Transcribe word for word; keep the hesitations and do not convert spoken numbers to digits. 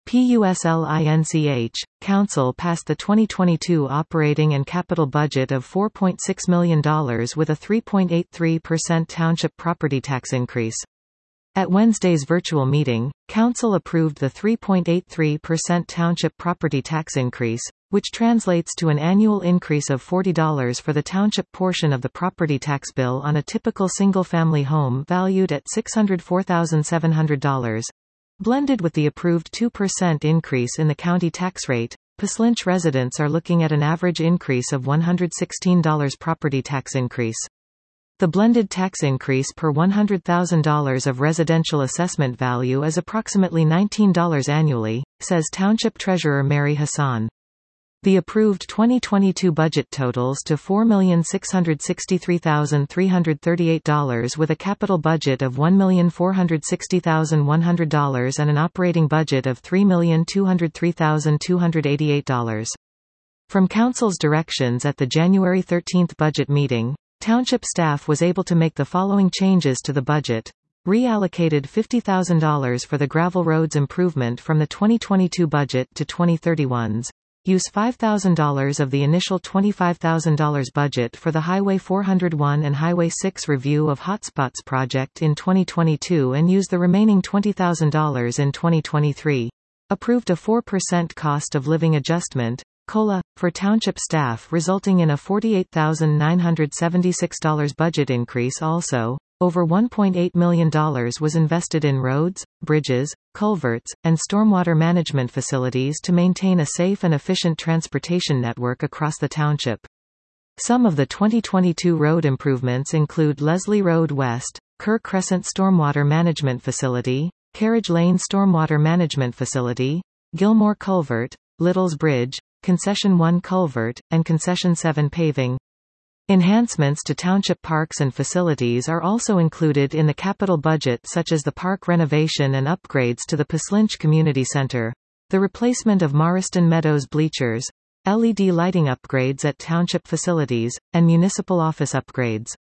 PUSLINCH, Council passed the twenty twenty-two operating and capital budget of four point six million dollars with a three point eight three percent township property tax increase. At Wednesday's virtual meeting, Council approved the three point eight three percent township property tax increase, which translates to an annual increase of forty dollars for the township portion of the property tax bill on a typical single-family home valued at six hundred four thousand seven hundred dollars. Blended with the approved two percent increase in the county tax rate, Pislinch residents are looking at an average increase of one hundred sixteen dollars property tax increase. The blended tax increase per one hundred thousand dollars of residential assessment value is approximately nineteen dollars annually, says Township Treasurer Mary Hassan. The approved twenty twenty-two budget totals to four million six hundred sixty-three thousand three hundred thirty-eight dollars with a capital budget of one million four hundred sixty thousand one hundred dollars and an operating budget of three million two hundred three thousand two hundred eighty-eight dollars. From Council's directions at the January thirteenth budget meeting, Township staff was able to make the following changes to the budget. Reallocated fifty thousand dollars for the gravel roads improvement from the twenty twenty-two budget to twenty thirty-one's. Use five thousand dollars of the initial twenty-five thousand dollars budget for the Highway four oh one and Highway six review of Hotspots project in twenty twenty-two and use the remaining twenty thousand dollars in twenty twenty-three. Approved a four percent cost of living adjustment, COLA, for township staff resulting in a forty-eight thousand nine hundred seventy-six dollars budget increase. Also, over one point eight million dollars was invested in roads, bridges, culverts, and stormwater management facilities to maintain a safe and efficient transportation network across the township. Some of the twenty twenty-two road improvements include Leslie Road West, Kerr Crescent Stormwater Management Facility, Carriage Lane Stormwater Management Facility, Gilmore Culvert, Little's Bridge, Concession one Culvert, and Concession seven Paving. Enhancements to township parks and facilities are also included in the capital budget, such as the park renovation and upgrades to the Pislinch Community Center, the replacement of Marston Meadows bleachers, L E D lighting upgrades at township facilities, and municipal office upgrades.